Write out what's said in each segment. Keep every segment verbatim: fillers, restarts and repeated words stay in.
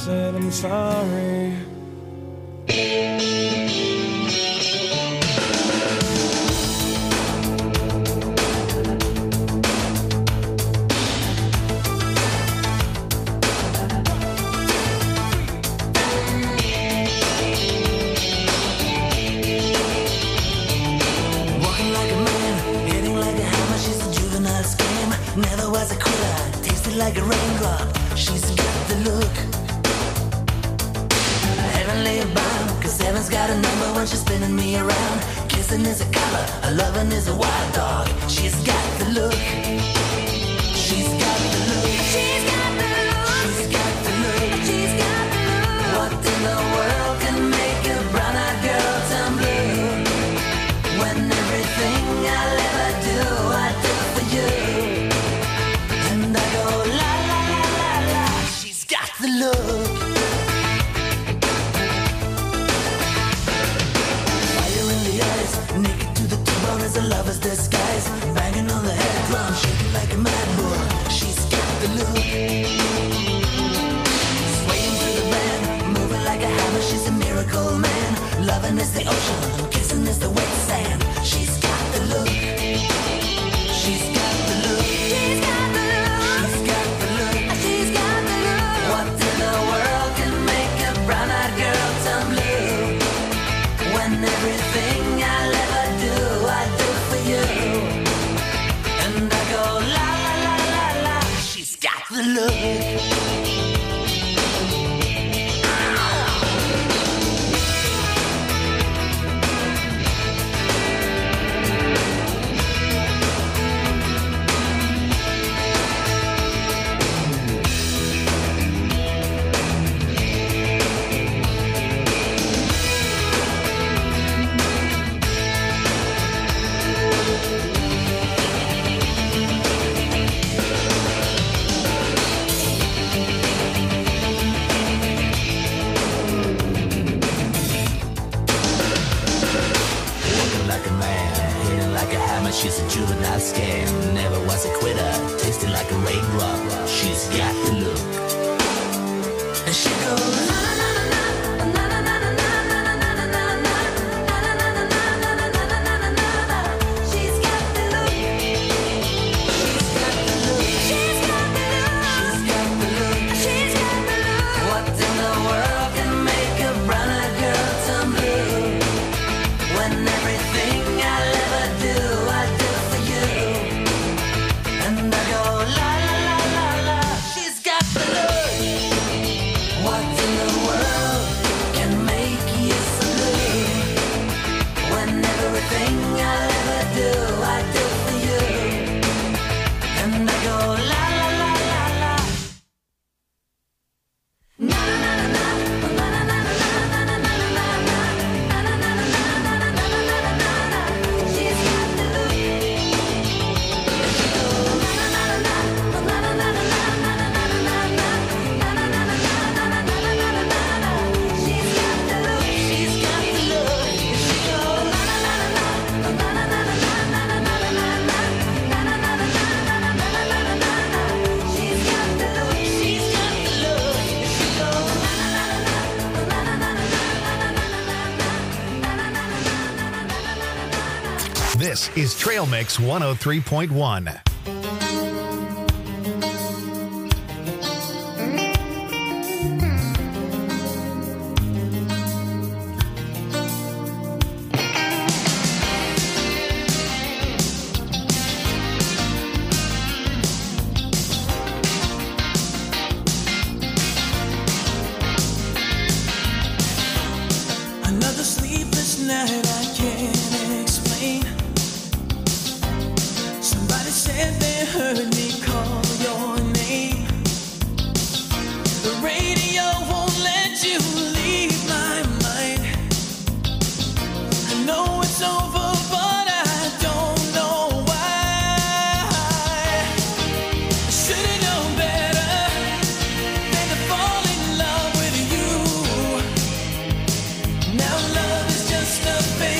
said I'm sorry. Never was a quitter, tasted like a raindrop. She's got the look. Heavenly bound, cause heaven's got a number when she's spinning me around. Kissing is a color, a loving is a wild dog. She's got the look. She's got the look. She's got the look. She's got the look. She's got the look. What in the world can make a brown-eyed girl turn blue? When everything I'll ever do, I do for you. The look. Fire in the eyes, naked to the bone as a lover's disguise. Banging on the head drum, shaking like a mad bull. She's got the look. Swaying through the band, moving like a hammer. She's a miracle man. Loving is the ocean, kissing is the wet sand. She's got the look. She's got the look. She's got the look. She's got the look. She's got the look. What in the world can make a brown-eyed girl turn blue? When everything I'll ever do, I do for you. And I go la la la la la. She's got the look. She's a juvenile scam, never was a quitter, tasted like a raindrop. She's got the look. And she goes na na na na na na na na na na na na. She's got the look. She's got the look. She's got the look. She's got the look. What in the world can make a brown-eyed girl turn blue? When everything I'll ever do, I do for you. And I go la la la la la. She's got the look. What in the world can make you so blue? When everything I'll ever do, I do for you. And I go la la la la la. Na na na na na na na na na na na na na. She's got the look. She goes na na na na na na na na na na na na. She's got the look. She's got the look. She goes na na na na na na na na na na na na. She's got the look. She's got the look. She goes na na na na na na na na. This is Trail Mix one oh three point one. Another sleepless night I can't explain. Somebody said they heard me call your name. The radio won't let you leave my mind. I know it's over, but I don't know why. I should've known better than to fall in love with you. Now love is just a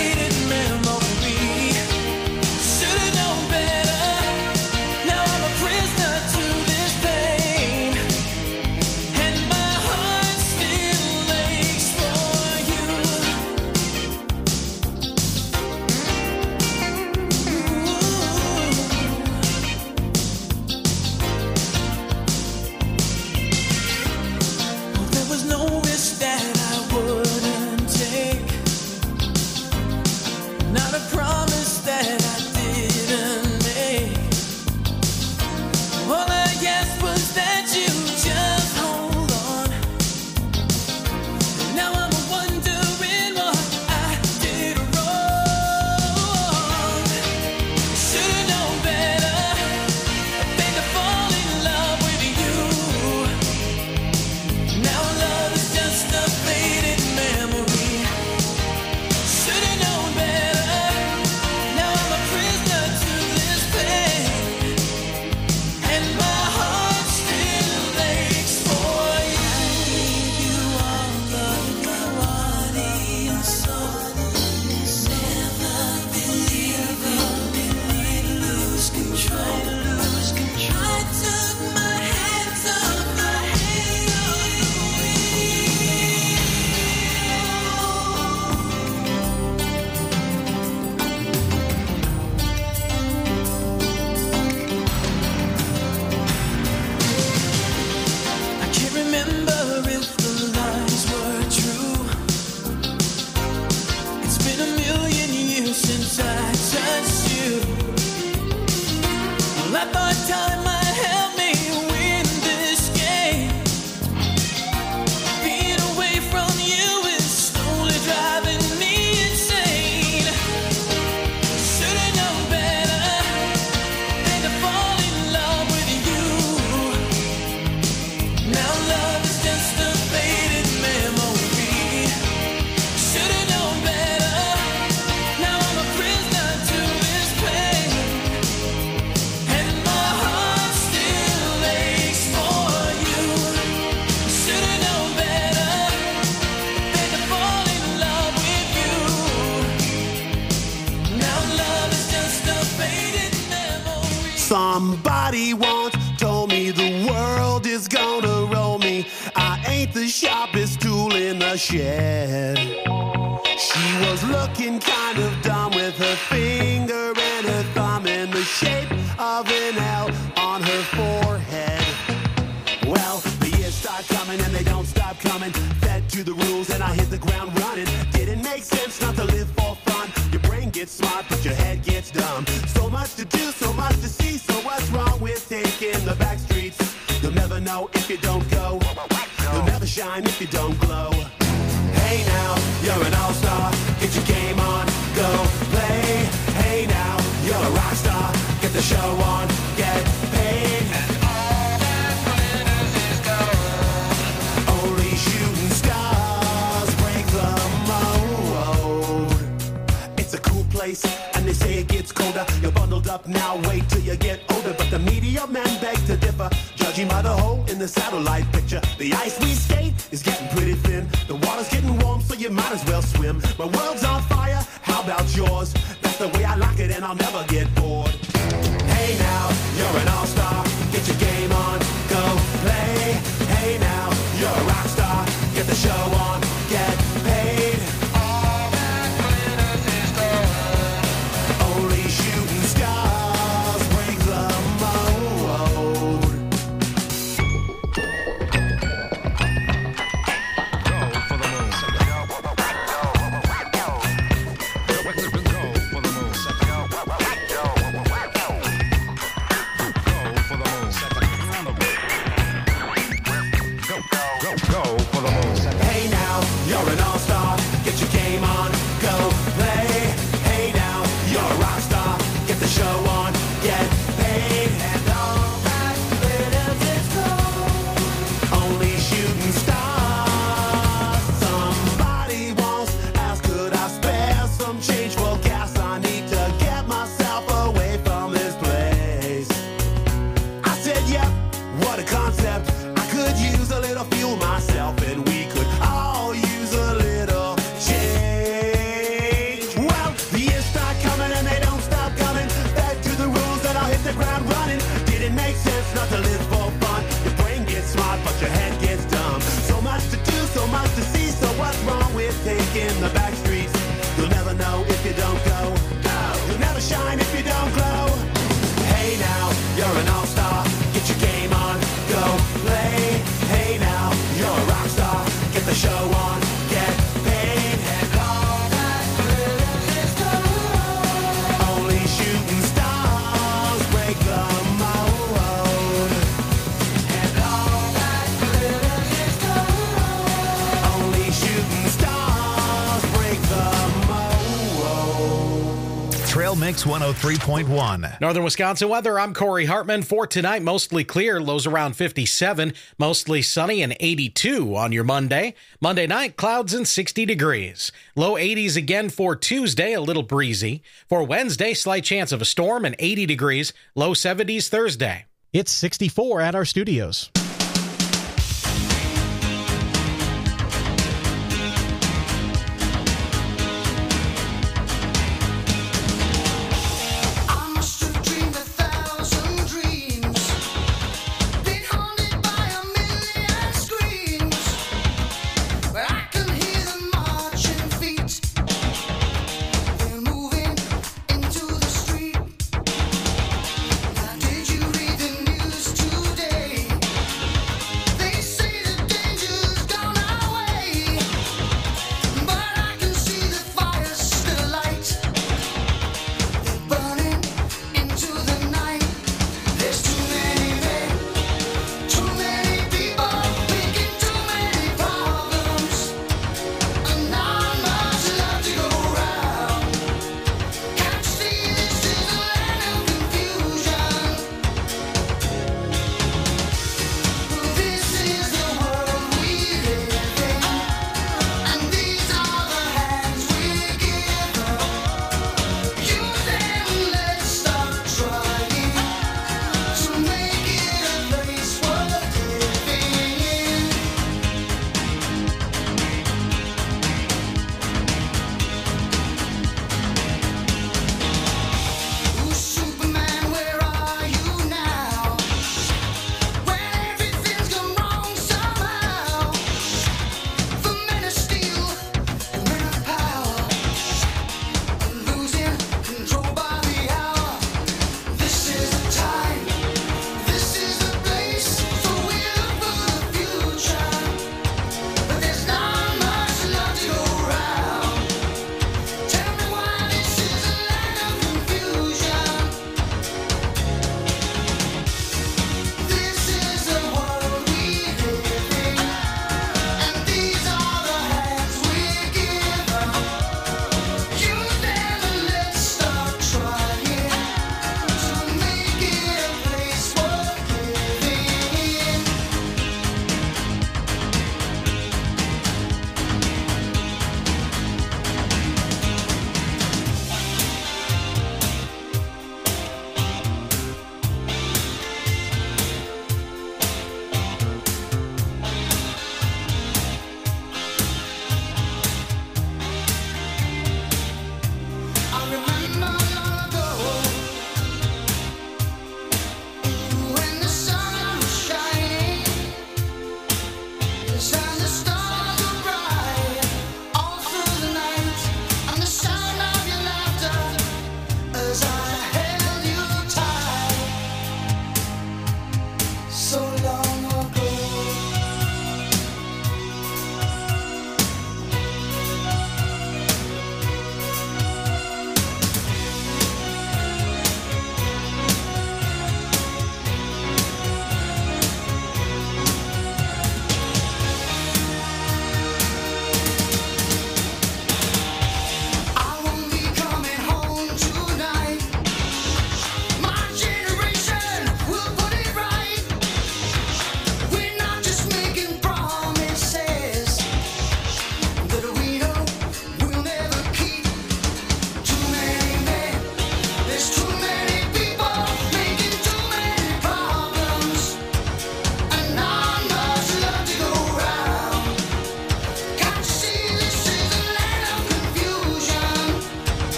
Somebody once told me the world is gonna roll me. I ain't the sharpest tool in the shed. She was looking kind of dumb with her finger and her thumb in the shape of an L on her forehead. Well, the years start coming and they don't stop coming. Fed to the rules and I hit the ground running. Didn't make sense not to live for fun. Your brain gets smart but your head gets dumb. So much to do, so much to see. So what's wrong with taking the back streets? You'll never know if you don't go. You'll never shine if you don't glow. Hey now, you're an all-star. Get your game on, go play. Hey now, you're a rock star. Get the show on, get paid. And all that glitters is gold. Only shooting stars break the mold. It's a cool place, and they say it gets colder. You're bundled up now, wait till you get older. But the media men beg to differ, judging by the hole in the satellite picture. The ice we skate is getting pretty thin. The water's getting warm, so you might as well swim. My world's on fire, how about yours? That's the way I like it, and I'll never get bored. Hey now, you're an all-star. Get your game on, go play. Hey now, you're a rock star. Get the show on, get paid. All that glitters is gold. Only shooting stars break the mold. Hey now, you're an all-star. Get your game on, go play. Hey now, you're a rock star. Get the show on, get paid. And all that glitters is gold. Only shooting stars. Somebody once asked, could I spare some change for gas? I need to get myself away from this place. I said, yep, what a concept. I could use a little fuel myself, and we could all use a little change. Well, the years start coming and they don't stop coming. Back to the rules and I'll hit the ground running. Didn't make sense not to live for fun. Your brain gets smart but your head gets dumb. So much to do, so much to see. So what's wrong with taking the back streets? You'll never know if you don't go. You'll never shine if you don't glow. Hey now, you're an all-star. Get your game on, go play. Hey now, you're a rock star. Get the show on, get paid. And all that glitters is gold. Only shooting stars break the mold. And all that glitters is gold. Only shooting stars break the mold. Trail Mix one oh three point one. Northern Wisconsin weather, I'm Corey Hartman. For tonight, mostly clear, lows around fifty-seven, mostly sunny and eighty-two on your Monday. Monday night, clouds and sixty degrees. Low eighties again for Tuesday, a little breezy. For Wednesday, slight chance of a storm and eighty degrees, low seventies Thursday. It's sixty-four at our studios. I must have dreamed a thousand dreams, been haunted by a million screams, but I can hear them marching feet. They're moving into the street. Now, did you read the news today?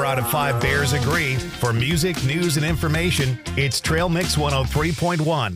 out of five Bears agree. For music, news, and information, it's Trail Mix one oh three point one.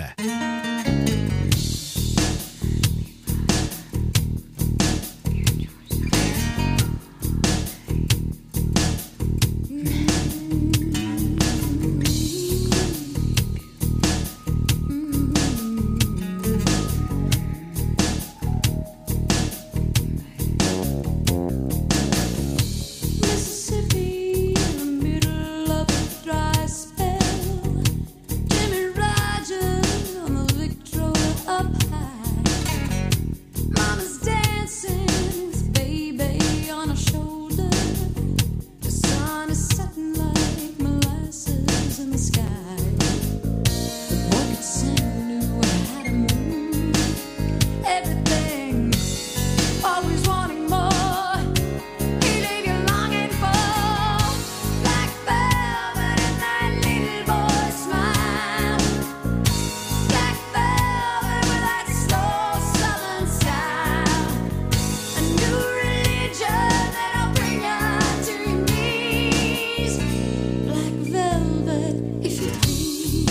Mississippi, in the middle of a dry spell. Jimmy Rogers on the Victrola up high. Mama's dancing with baby on her shoulder. The sun is setting like molasses in the sky. The boy could sing, knew how to move. Everything, always wanting more. He leave you longing for black velvet and that little boy's smile. Black velvet with that slow southern style. A new religion that'll bring you to your knees. Black velvet, if you please.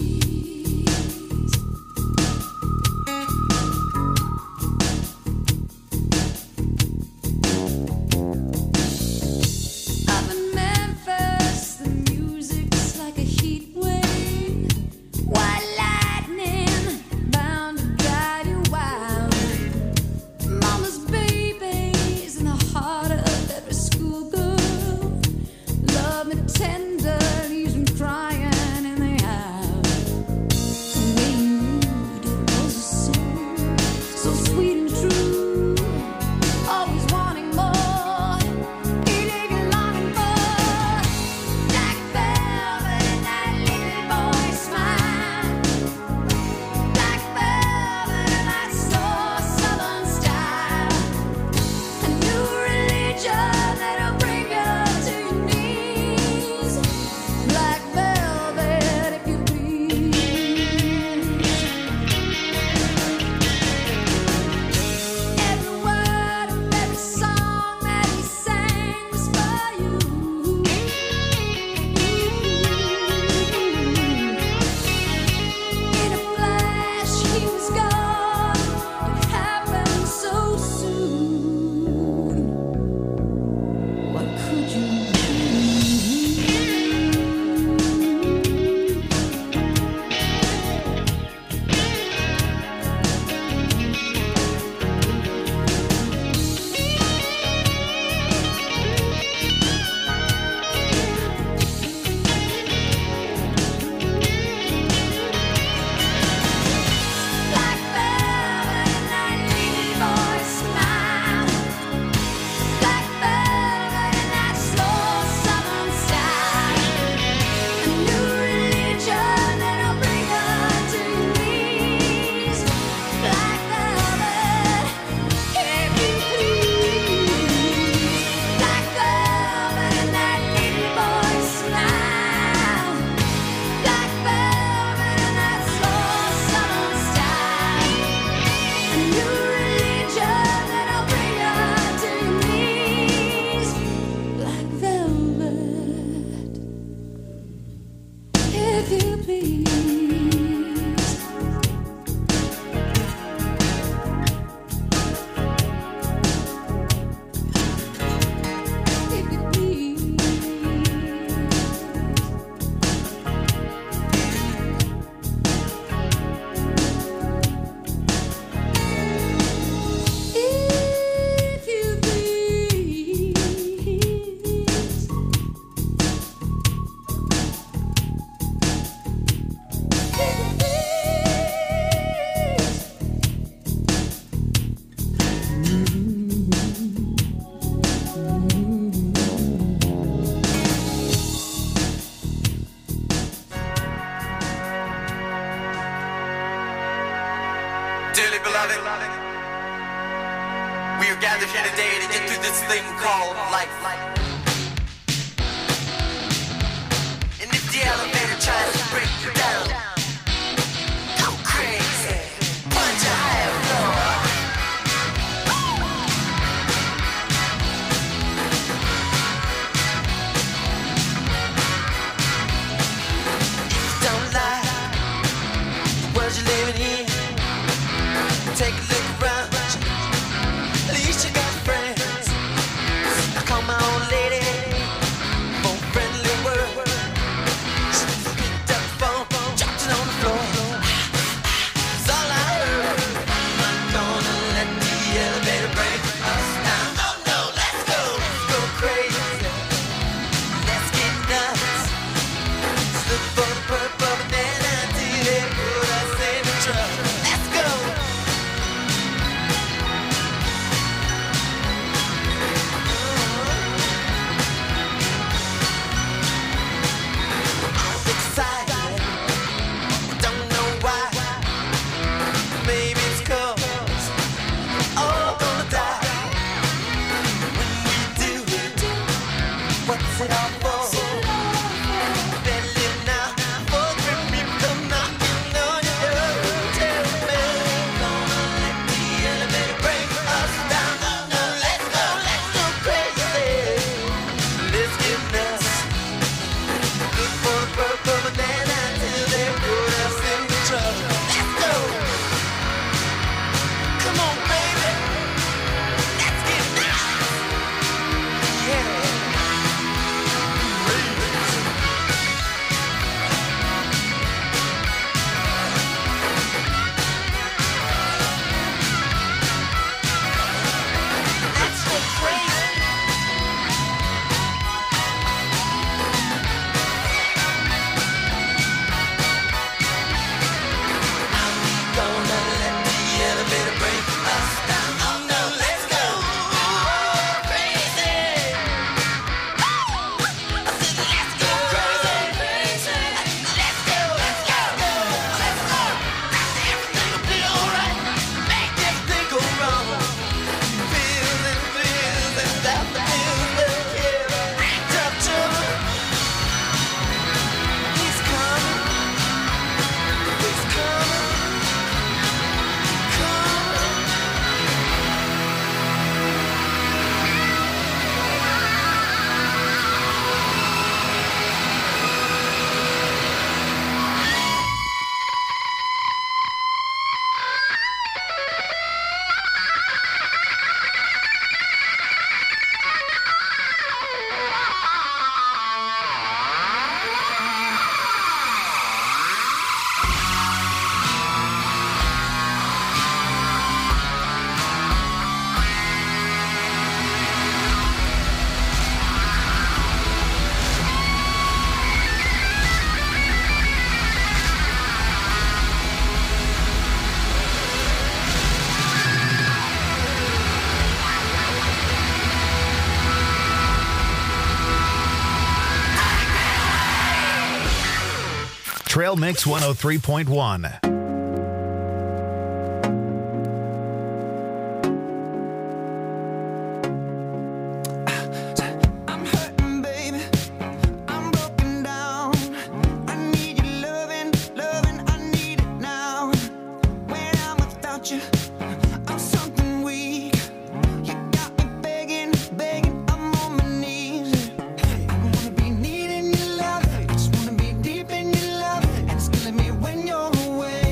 Up in Memphis, the music's like a heat wave. White lightning bound to drive you wild. Mama's baby's in the heart of every schoolgirl. Love me tender, leaves me crying in the aisle. The way you moved, it was a song, so sweet and true. Always wanting more. He leave you longing for black velvet and that little boy's smile. Black velvet and that slow southern style. A new religion that'll bring you to your knees. Black velvet, if you please. Every word of every song that he sang was for you. In a flash, he was gone. It happened so soon. What could you do? Black velvet and that little boy's smile. Black velvet and that slow southern style. A new religion that'll bring you to your knees. Black velvet, if you please. Black velvet and that little boy's smile. Black velvet and that slow southern style. A new religion that'll bring you to your knees. Black velvet, if you please. If you please. If you please. Dearly beloved, we are gathered here today to get through this thing called life. And if the elevator tries to break you down, go crazy, punch a higher floor. the purple banana till they put us in trouble. Let's go. I'm excited, don't know why. Maybe it's 'cause all gonna die. When we do, what's it all for? Better live now, before the people come knocking on your door. Tell me, gonna let the elevator bring us down. Oh no, let's go, let's go crazy. Let's get nuts. Look for the purple banana till they put us in trouble. Let's go. Come on, baby. Let's get nuts. Yeah. Let's go crazy. Gonna let the elevator break us down. Oh no, let's go crazy. I said let's go crazy. Let's go, let's go, let's go. I said everything will be alright. Make everything go wrong. Feels and feels and without the feels will kill. Tough trouble. He's coming. He's coming. Trail Mix one oh three point one. I'm hurting, baby. I'm broken down. I need your loving, loving. I need it now. When I'm without you, I'm something weak. You got me begging, begging. I'm on my knees. I wanna be needing your love. I just wanna be deep in your love, and it's killing me when you're away.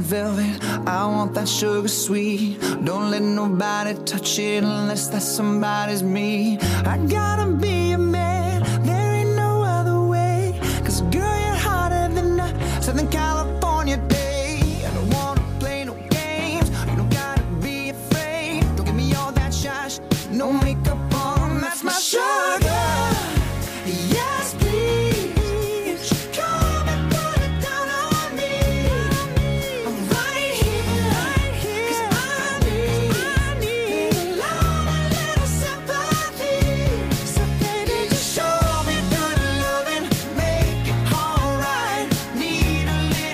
velvet. I want that sugar sweet. Don't let nobody touch it unless that somebody's me. I gotta be a man, there ain't no other way. Cause girl, you're hotter than a Southern California day. I don't wanna play no games, you don't gotta be afraid. Don't give me all that shy, no makeup on, that's my sugar. Yes, please, come and put it down on me. I'm right here, cause I need, I need a lot, a little sympathy. So baby, just show me good loving, make it alright. Need a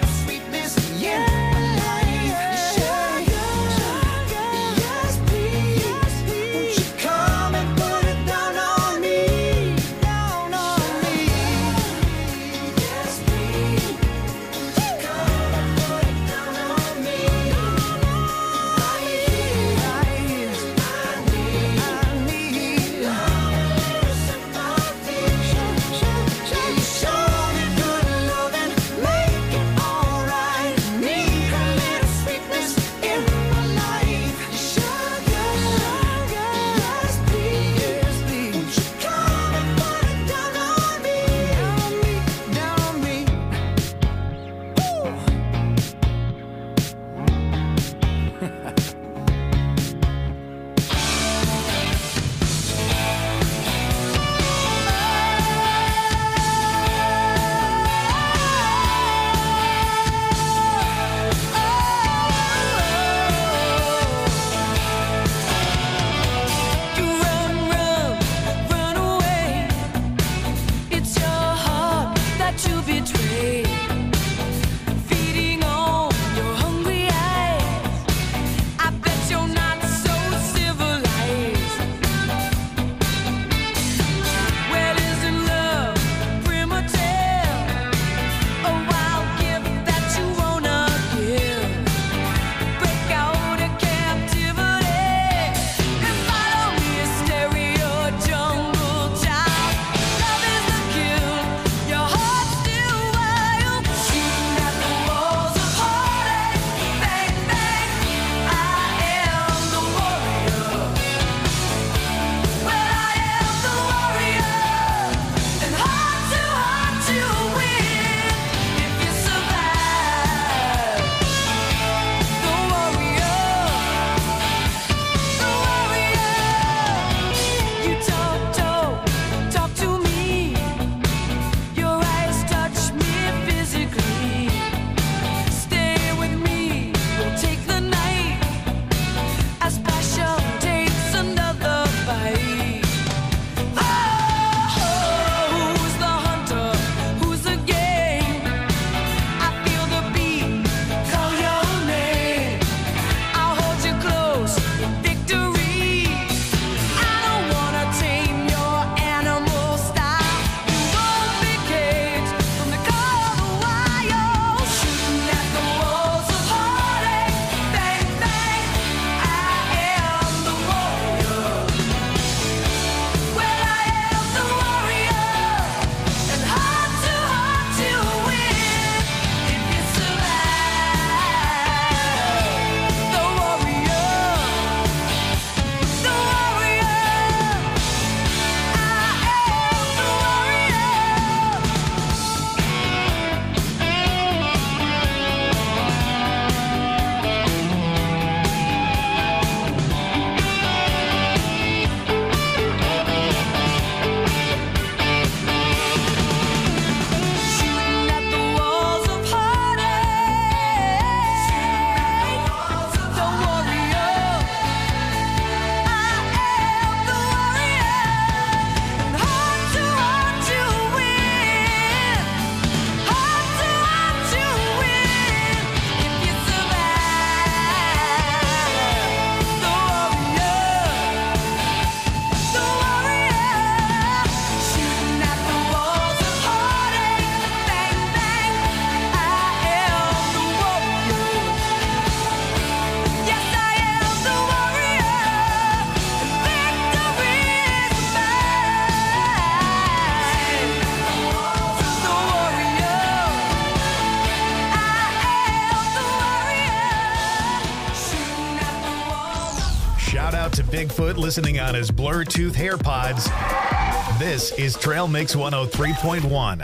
Bigfoot listening on his Bluetooth AirPods. This is Trail Mix one oh three point one.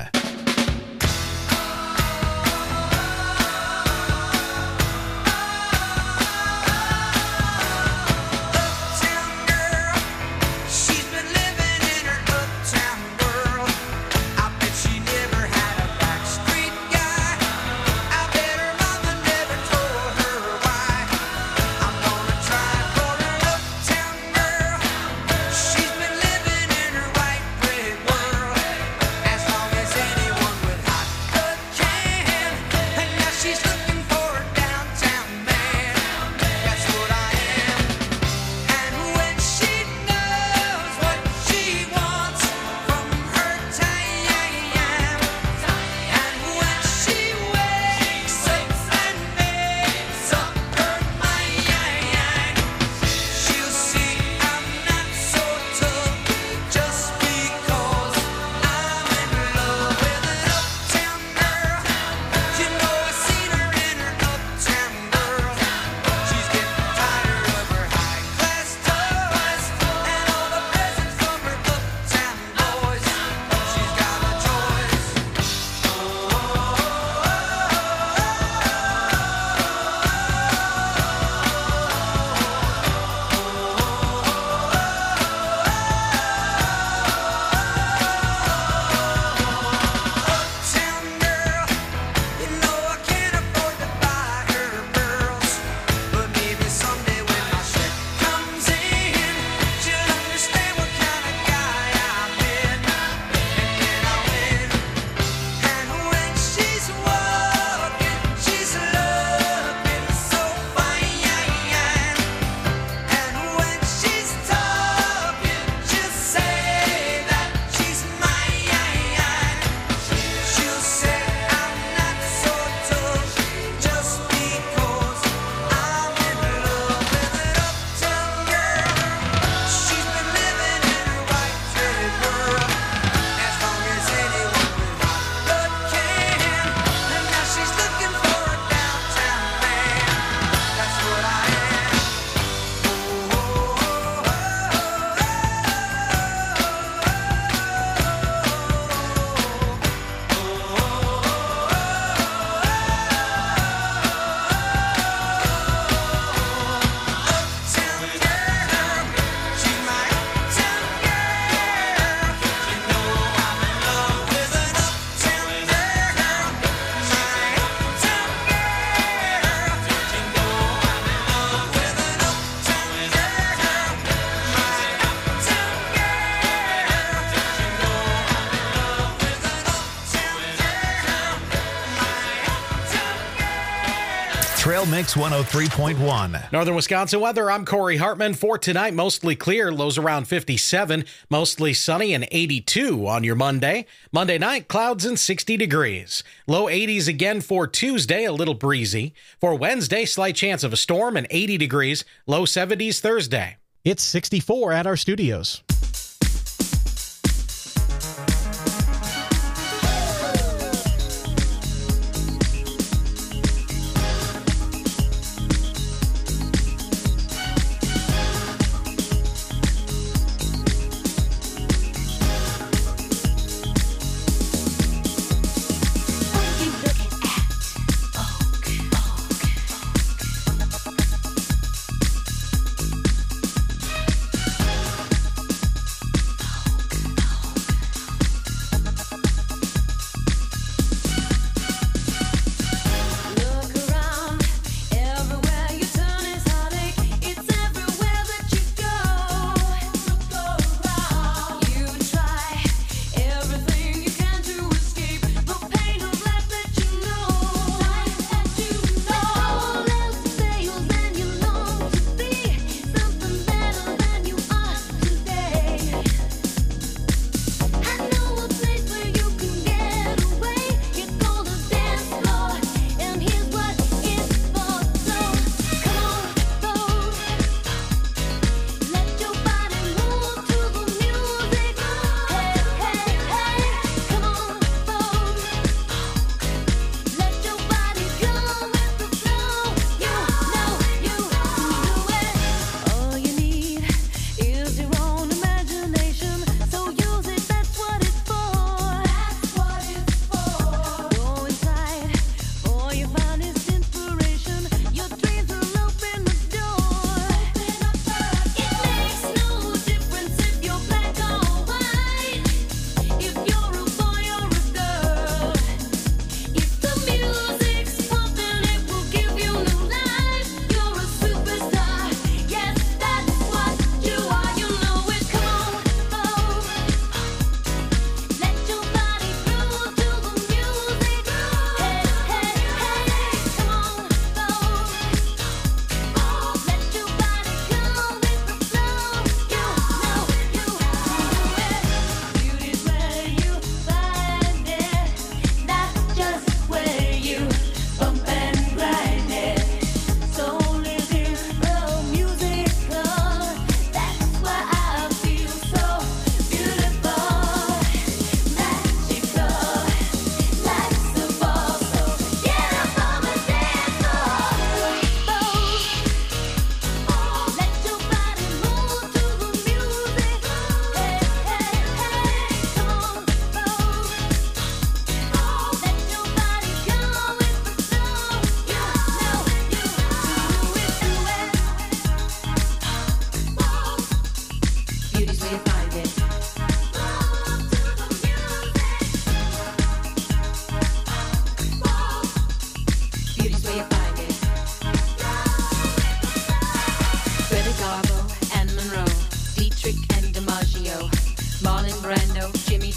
Trail Mix one oh three point one. Northern Wisconsin weather. I'm Corey Hartman. For tonight, mostly clear, lows around fifty-seven, mostly sunny and eighty-two on your Monday. Monday night, clouds and sixty degrees. Low eighties again for Tuesday, a little breezy. For Wednesday, slight chance of a storm and eighty degrees. Low seventies Thursday. It's sixty-four at our studios.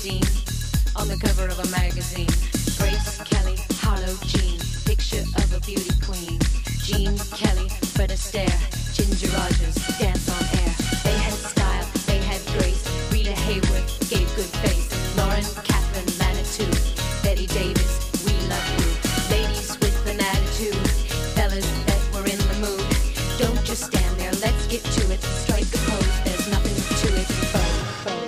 scene on the cover of a magazine. Grace Kelly, Harlow Jean, picture of a beauty queen. Jean Kelly, Fred Astaire, Ginger Rogers, dance on air. They had style, they had grace. Rita Hayworth gave good face. Lauren Catherine Manitou, Betty Davis, we love you. Ladies with an attitude, fellas that were in the mood. Don't just stand there, let's get to it. Strike a pose, there's nothing to it. Vogue, vogue.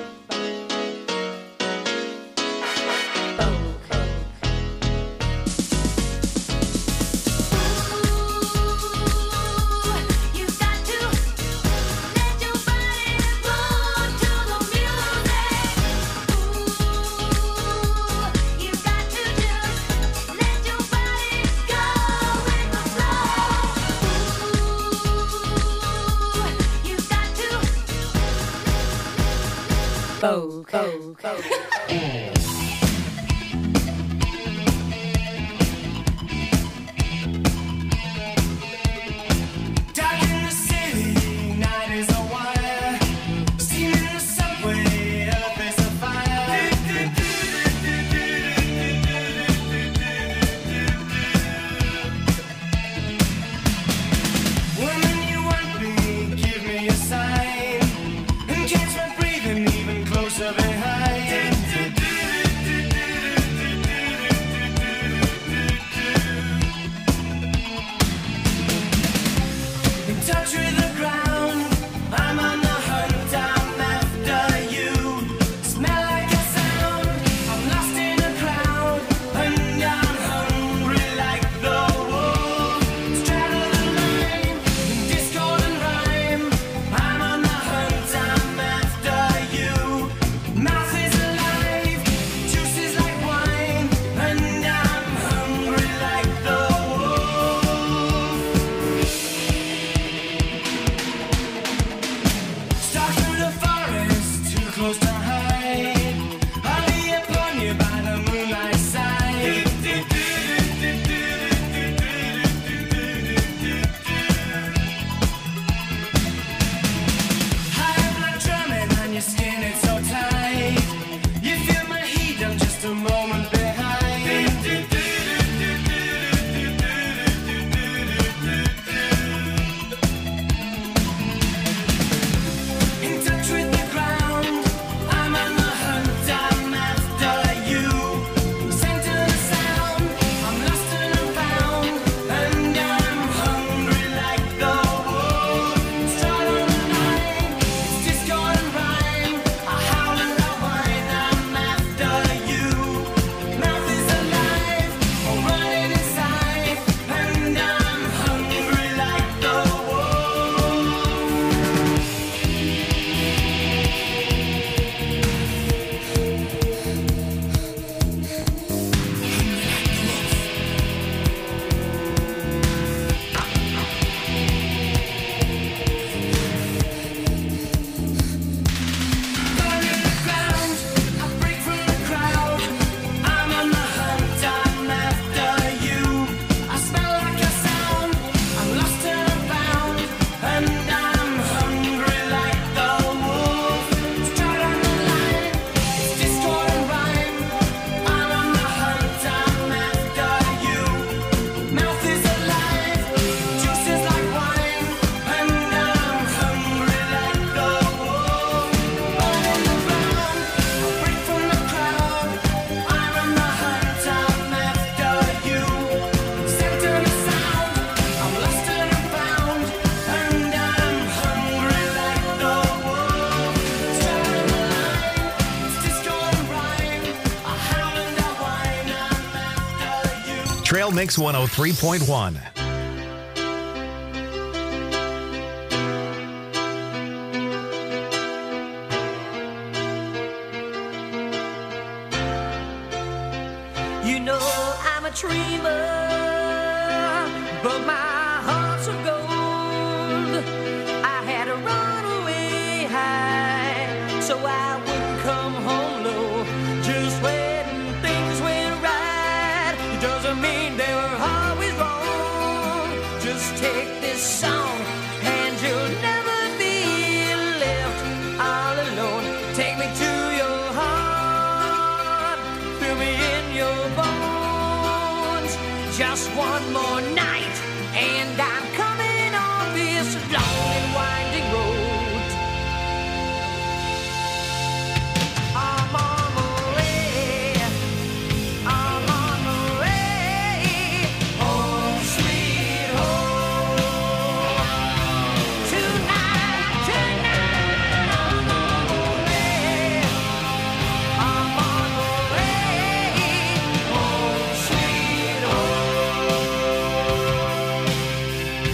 Vogue, Vogue, Vogue. Dark in the city, night is a wire. Steam in the subway, earth is a fire. Woman, you want me, give me a sign. And catch my breathing even closer behind. In touch with the ground, I'm on the hunt, I'm after you. Smell like a sound, I'm lost in a crowd, and I'm hungry like the wolf. Straddle the line, in discord and rhyme, I'm on the hunt, I'm after you. Mouth is alive, juice is like wine, and I'm hungry like the wolf. Stalk through the forest, too close to hide. I'll be upon you by the moonlight side. High blood drumming on your skin, it's so tight. You feel my heat, I'm just a moment behind. In touch with the ground, I'm on the hunt, I'm after you. Center the sound, I'm lost and I'm found, and I'm hungry like the wolf. Stride on the line, it's discord and rhyme. I howl and I whine, I'm after you. Mouth is alive, I'm running inside, and I'm hungry like the wolf. Burn in the ground, I break from the crowd. I'm on the hunt, I'm after you. I smell like a sound, I'm lost and I'm found, and I'm hungry like the wolf. Stride on the line, it's discord and rhyme. I'm on the hunt, I'm after you. Mouth is alive, juice is like wine, and I'm hungry like the wolf. Burn in the ground, I break from the crowd. I'm on the hunt, I'm after you. Center the sound, I'm lost and I'm found, and I'm hungry like the wolf. Stride on the line, it's discord and rhyme. I howl and I whine, I'm after you. Trail Mix one oh three point one. You know I'm a dreamer, but my heart's of gold. I had to run away high, so I wouldn't come home low. Just when things went right, it doesn't mean they were always wrong. Just take this song, and you'll never be left all alone. Take me to your heart. just one more night, and I'm coming on this long and winding road. I'm on the way, I'm on the way, home sweet home. Tonight, tonight, I'm on the way, I'm on the way, home sweet home.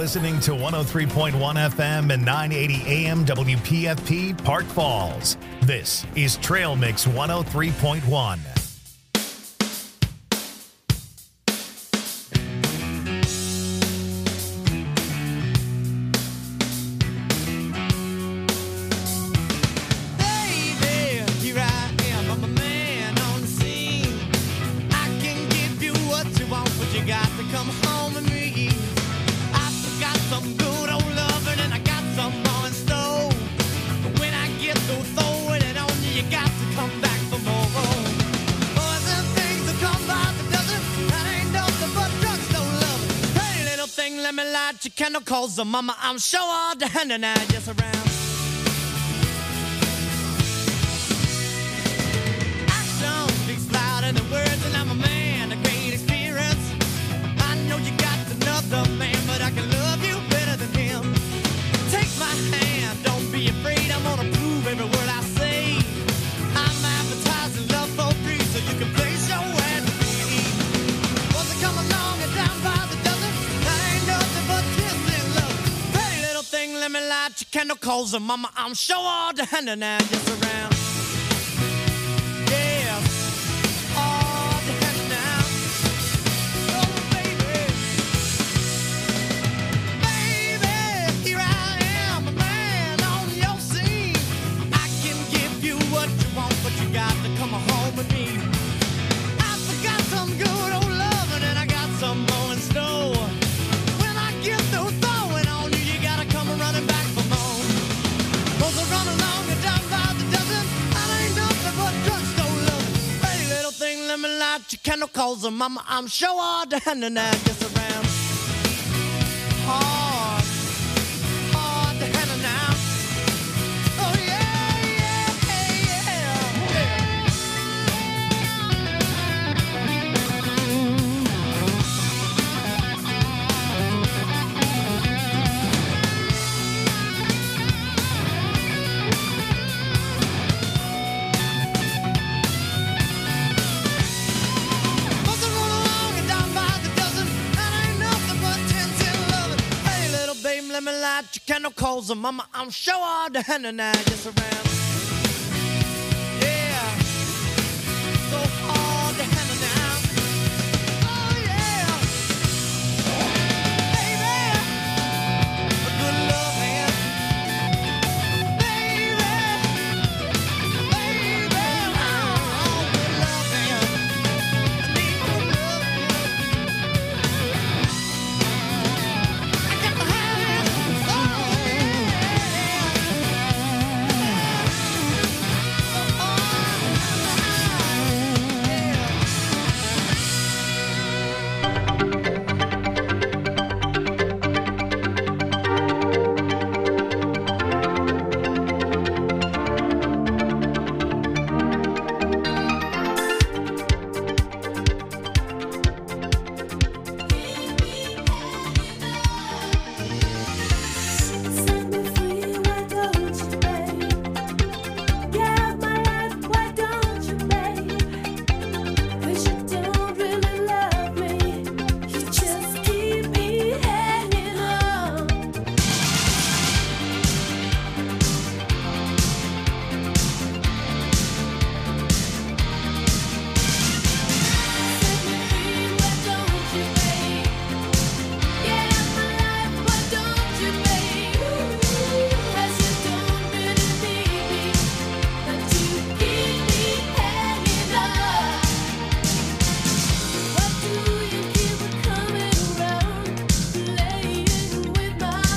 listening to one oh three point one F M and nine eighty A M W P F P Park Falls. This is Trail Mix one oh three point one. Your candle calls the mama, I'm sure all the hand and I just around. Action speaks louder than words, and I'm a man, a great experience. I know you got another man, but I can love you better than him. Take my hand, don't be afraid, I'm gonna prove every word I say. I'm advertising love for free, so you can place your ad to me. Once I come along and down by the dozen, that ain't nothing but thing, let me light your candle calls and mama, I'm sure all the hand and I just around. Yeah, all the hand now. Oh baby, baby, here I am, a man on your scene. I can give you what you want, but you got to come home with me. I forgot some good old loving and I got some more in store. When I get through throwing on you, you gotta come running back for more. Cause I run along and down by the dozen, I ain't nothing but drugstore loving. Hey little thing, let me light your candle calls and mama, I'm sure all the hand and I just around. Hard, hard to handle now. Oh yeah, yeah, yeah, yeah. Let me light your candle calls and mama, I'm sure all the hand and I just around.